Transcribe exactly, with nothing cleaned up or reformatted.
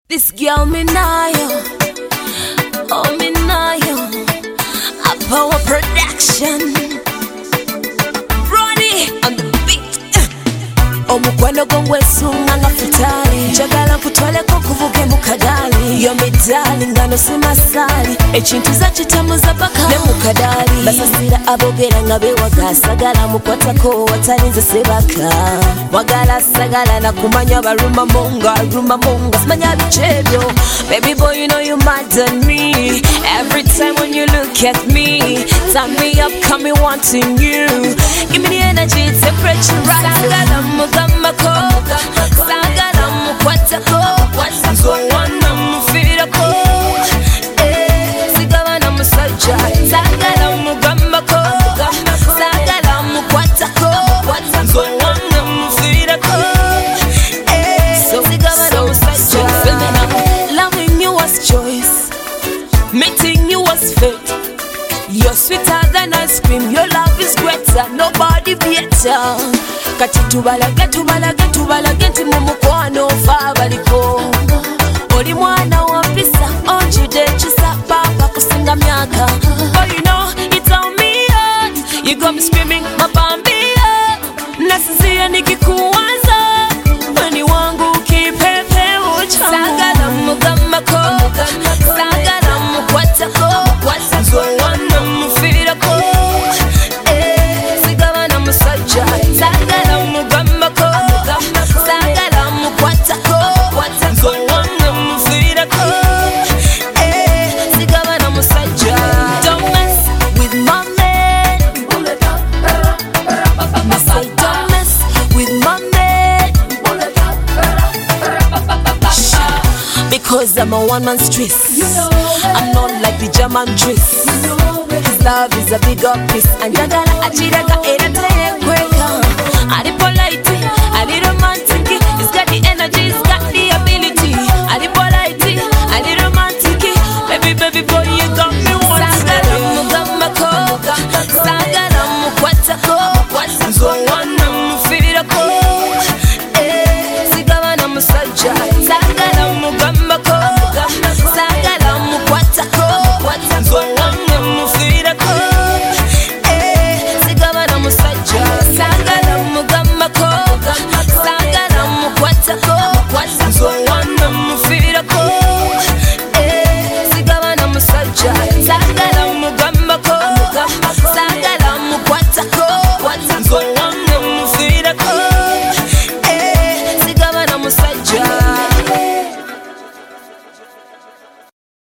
This girl me nayo, oh me nayo, a power production. Ronnie on the beat. Omukwano gongwe sunga nga futali, njagala nkutwaleko kuvuge mu kadali. Yo me darling ngano si masali, ekintu za kitamuza paka ne mu kadali. Basasira abogera nga bewaga, sagala mukwatako watalinze sebaka. Wagala sagala na kumanya baruma monga, ruma monga simanya bichebyo. Baby boy, you know you mad on me. Every time when you look at me, turn me up, come me wanting you. Give me the energy, temperature right. Sagala mugamako, sagala mukwatako, so wana mufirako. Eh, sigala na musaja, sagala mugamako, sagala mukwatako, so wana mufirako. Eh, so sigala na musaja. Loving you was choice, meeting you was fate. You're sweeter than ice cream, your love is greater, nobody better. Kati tubalage tubalage tubalage nti mu mukwano fa baliko. Oli mwana wa mpisa onjide kisa papa kusinga myaka. Oh you know it's on me hard, you got me screaming mabambia. Nasinzia nikikuwaza, mwani wangu kipepe uchamu. Sagala mugamako, sagala mukwatako, so wana mufirako. Eh, sigala na musaja, sagala mugamako, sagala mukwatako, so wana mufirako. Eh, sigala na musaja. Don't mess with my man. I say don't mess with my man. Because I'm a one-man stress, I'm not like the German dress. His love is a big up piece, and jagala achiraga era tekweka. Ari polite, ari romantic, he's got the energy, he's got the